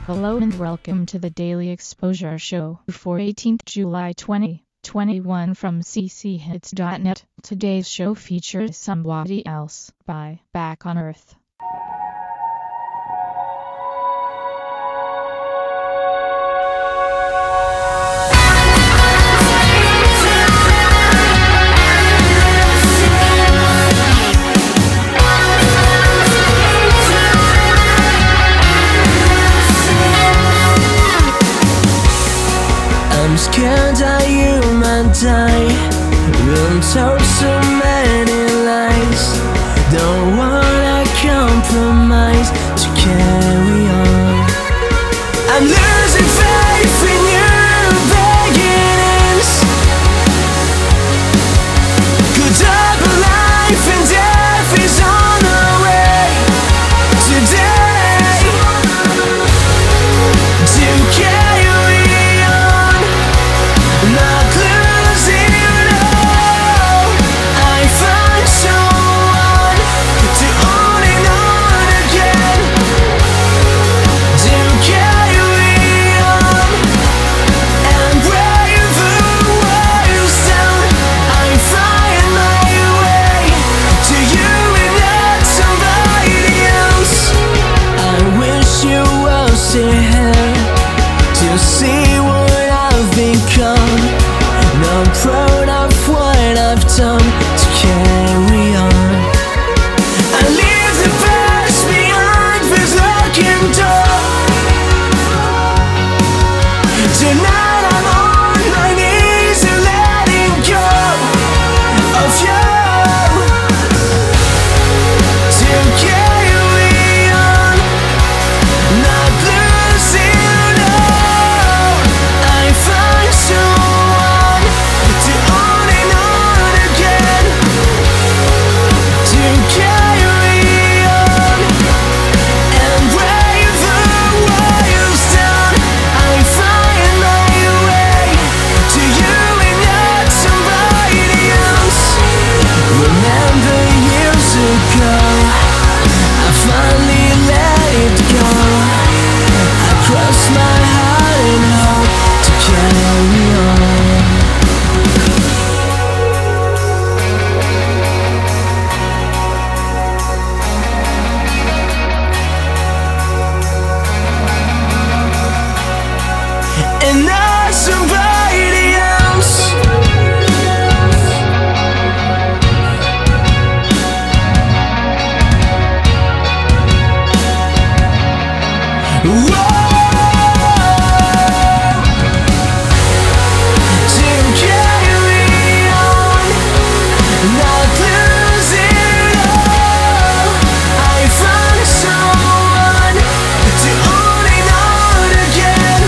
Hello and welcome to the Daily Exposure Show for 18th July 2021 from cchits.net. Today's show features Somebody Else by Back on Earth. I'm scared that you might die. Been told so many lies. Don't wanna compromise to carry on. I'm losing faith in your beginnings. Good up life and death is on the way today. To carry on, not losing all. I find someone to on and on again. To carry on and break the walls down. I find my way to you and not somebody else. I wish you were still here to see what I've become. Not proud of what I've done to carry on. I leave the past behind with locking door. Tonight I'm on my knees and letting go of you. To carry on, not losing all. I find someone to on and on again. To carry on and break the walls down. I find my way to you and not somebody else. Remember years ago, I finally let it go. I crossed my heart and hope to carry on. And not somebody else. Whoa. To carry on, not losing all. I found someone to on and on again.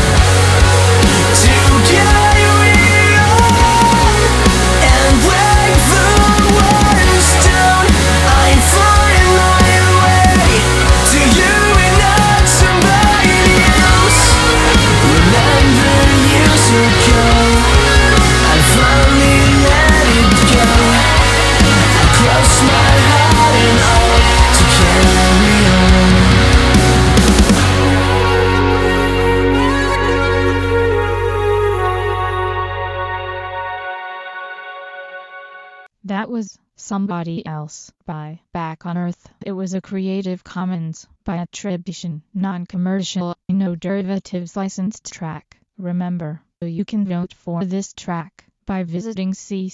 To carry on and break the walls down. I find my way to you and not somebody else. Remember years ago, I finally let it go. I crossed my heart and hope to carry on. That was Somebody Else by Back on Earth. It was a Creative Commons by attribution, non-commercial, no derivatives licensed track. Remember, you can vote for this track by visiting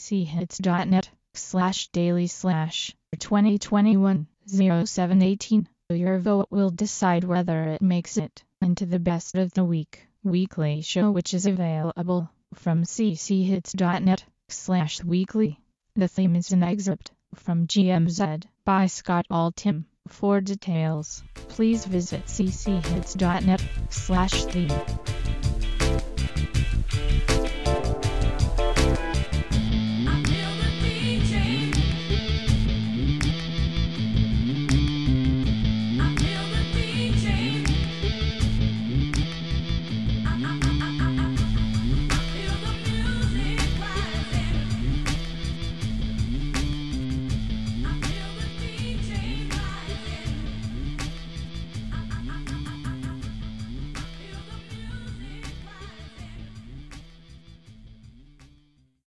cchits.net/daily/2021-0718. Your vote will decide whether it makes it into the Best of the Week weekly show, which is available from cchits.net/weekly. The theme is an excerpt from GMZ by Scott Altham. For details, please visit cchits.net/theme.